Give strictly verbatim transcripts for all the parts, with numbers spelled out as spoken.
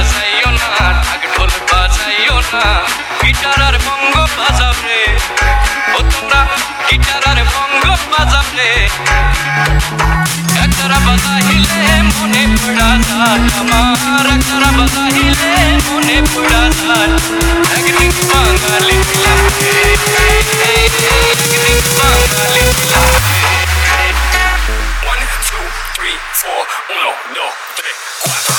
বাজাইও না, ঢাক ঢোল বাজাইও না, গিটার আর বঙ্গ বাজাবে। ও তোমরা গিটার আর বঙ্গ বাজাবে, একতারা বাজাইলে মনে পড়া যায় আমার, একতারা বাজাইলে মনে পড়া যায় একদিন বাঙালি ছিলাম রে, একদিন বাঙালি ছিলাম রে। One, two, three, four, uno, dos, tres, cuatro.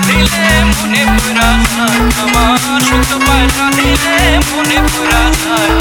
মনে পুরা আমার, শুধু পায়রা দিলে মনে পুরা যায়